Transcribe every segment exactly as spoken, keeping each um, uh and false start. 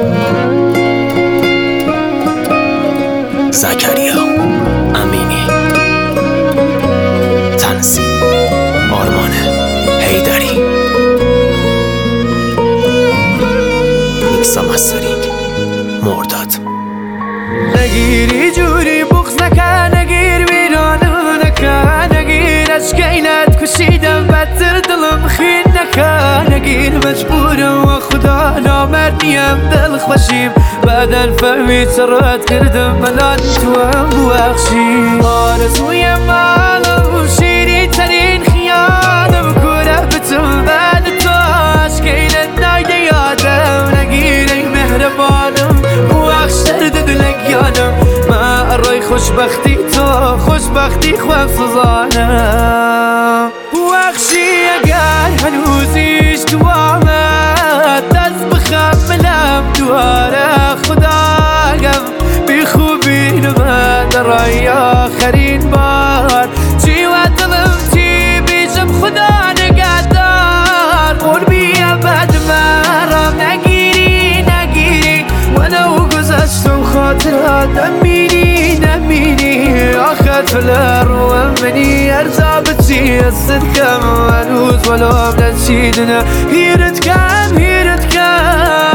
زکریا امینی، تنظیم آرمان حیدری، میکس و مسترینگ مرداد. نگیری جوری بغض نکن، نگیر ویرانم نکن، نگیر اشکینت کشیدم بدتر دلم خین نکن، نگیر مجبورم و خدا نامرد نیم دل خوشیم، بعدن فهمید سرات کردم ملان تو هم بوخشی. آرزوی مالم و شیری ترین خیالم کوره بتم بعد تو اشکینت نایده یادم، نگیر ای مهربانم بوخشتر دلک یادم، ما ارای خوشبختی تو خوشبختی خواه سزانم. بوخشی اگر هنوزیش تو آمد دست بخملم دواره خدایم، بی خوبی نمه درای آخرین بار چی و دلم چی بیشم خدا نگهدار، قربی ابد مرام نگیری نگیری ولو گذشتم خاطرات نمینی نمینی، آخر فلر و منی ارزا بچی الصدقم هنوز ولو ابدا نشیدنا هیرت کم هیرت کم.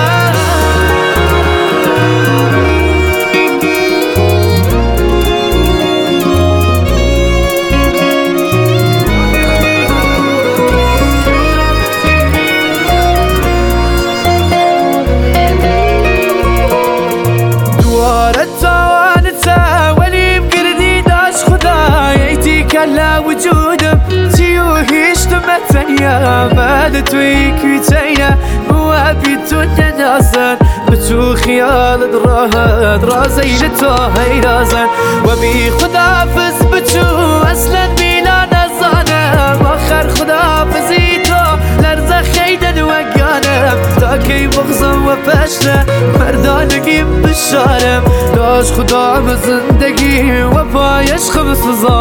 لا وجودم تيو هيش تمتنيا بعد تويك ويتينا موابي الدنيا نازن بتو خيال دراها درا زي لتوهي رازن وبي خدا فز بتو اصلا بينا نزانا واخر خدا فزيتو لرزا خيدا وقانا تاكي بغزم وفشنا مردانقيم بالشارم داش خدا بزندگی و پایش خمس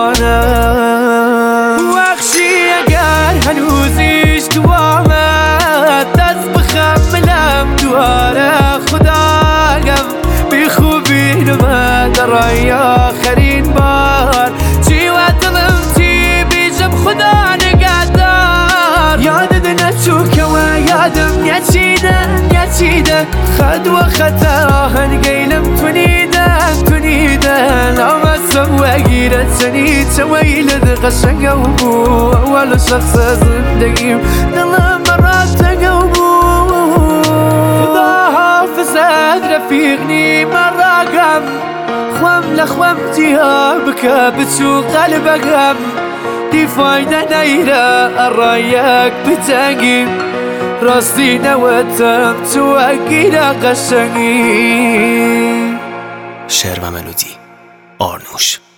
زانم. وخشی اگر هنوزیش تو آمد دست بخملم دواره خدایم، بی خوبی نمه درای آخرین بار چی و دلم چی بیشم خدا نگهدار، یادت نچوکه و یادم یچیدن یچیدن خد و خطا هنگیلم تونیدن تونیدن اما سوا گیرت سنی تویلد قشنگه و بو اول شخص زندگیم دلم مرات قوبو، خدا حافظت رفیقنی مراقم خوام لخوام تیابك بتسوق قلبكم دي فايدة نيرة الرايك بتاقي راستي نوتم تواقي قشنگی. شعر و ملودی آرنوش.